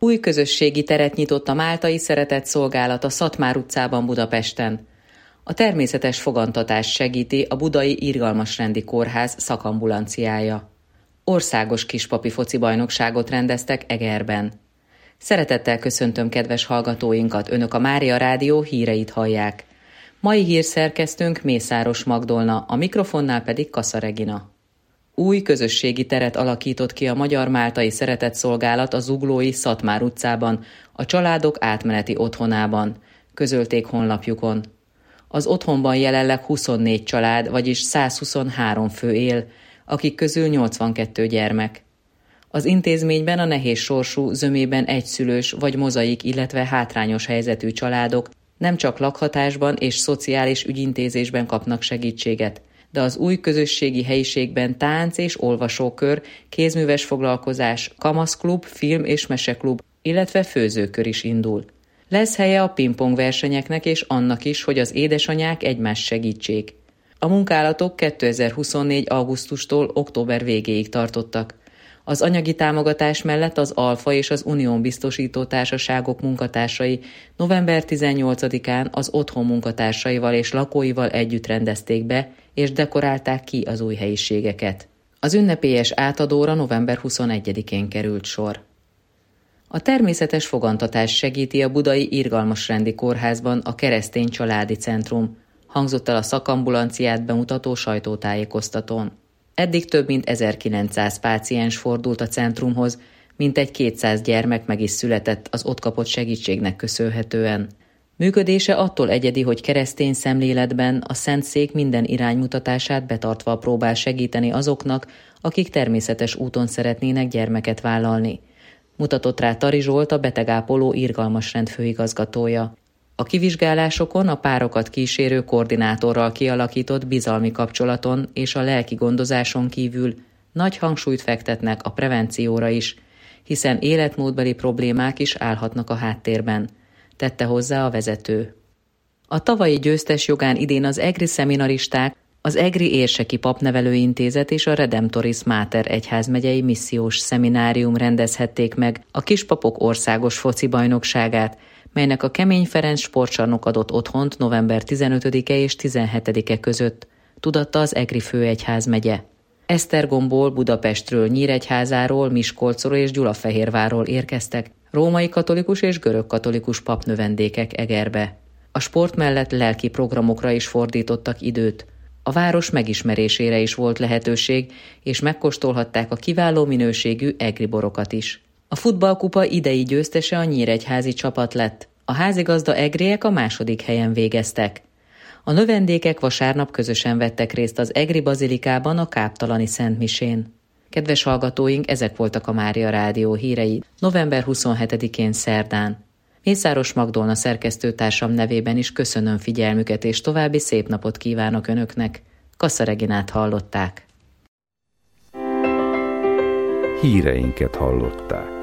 Új közösségi teret nyitott a Máltai Szeretett Szolgálat a Szatmár utcában Budapesten. A természetes fogantatást segíti a Budai Irgalmasrendi Kórház szakambulanciája. Országos kispapi foci bajnokságot rendeztek Egerben. Szeretettel köszöntöm kedves hallgatóinkat, Önök a Mária Rádió híreit hallják. Mai hírszerkesztőnk Mészáros Magdolna, a mikrofonnál pedig Kassa Regina. Új közösségi teret alakított ki a Magyar Máltai Szeretett Szolgálat a zuglói Szatmár utcában, a családok átmeneti otthonában, közölték honlapjukon. Az otthonban jelenleg 24 család, vagyis 123 fő él, akik közül 82 gyermek. Az intézményben a nehéz sorsú, zömében egyszülős vagy mozaik, illetve hátrányos helyzetű családok nem csak lakhatásban és szociális ügyintézésben kapnak segítséget, de az új közösségi helyiségben tánc és olvasókör, kézműves foglalkozás, kamaszklub, film és meseklub, illetve főzőkör is indul. Lesz helye a pingpong versenyeknek és annak is, hogy az édesanyák egymást segítsék. A munkálatok 2024. augusztustól október végéig tartottak. Az anyagi támogatás mellett az Alfa és az Unión biztosító társaságok munkatársai november 18-án az otthon munkatársaival és lakóival együtt rendezték be, és dekorálták ki az új helyiségeket. Az ünnepélyes átadóra november 21-én került sor. A természetes fogantatást segíti a Budai Irgalmasrendi Kórházban a Keresztény Családi Centrum, hangzott el a szakambulanciát bemutató sajtótájékoztatón. Eddig több mint 1900 páciens fordult a centrumhoz, mintegy 200 gyermek meg is született az ott kapott segítségnek köszönhetően. Működése attól egyedi, hogy keresztény szemléletben a Szentszék minden iránymutatását betartva próbál segíteni azoknak, akik természetes úton szeretnének gyermeket vállalni. Mutatott rá Tari Zsolt, a betegápoló Irgalmasrend főigazgatója. A kivizsgálásokon a párokat kísérő koordinátorral kialakított bizalmi kapcsolaton és a lelki gondozáson kívül nagy hangsúlyt fektetnek a prevencióra is, hiszen életmódbeli problémák is állhatnak a háttérben, tette hozzá a vezető. A tavalyi győztes jogán idén az egri szeminaristák, az Egri Érseki Papnevelőintézet és a Redemptoris Mater egyházmegyei missziós szeminárium rendezhették meg a Kispapok országos foci bajnokságát, melynek a Kemény Ferenc sportcsarnok adott otthont november 15-e és 17-e között, tudatta az Egri főegyházmegye. Esztergomból, Budapestről, Nyíregyházáról, Miskolcról és Gyulafehérvárról érkeztek római katolikus és görög katolikus papnövendékek Egerbe. A sport mellett lelki programokra is fordítottak időt. A város megismerésére is volt lehetőség, és megkóstolhatták a kiváló minőségű egri borokat is. A futballkupa idei győztese a nyíregyházi csapat lett. A házigazda egriek a második helyen végeztek. A növendékek vasárnap közösen vettek részt az Egri bazilikában a káptalani szentmisén. Kedves hallgatóink, ezek voltak a Mária Rádió hírei november 27-én szerdán. Mészáros Magdolna szerkesztőtársam nevében is köszönöm figyelmüket, és további szép napot kívánok Önöknek. Kassa Reginát hallották. Híreinket hallották.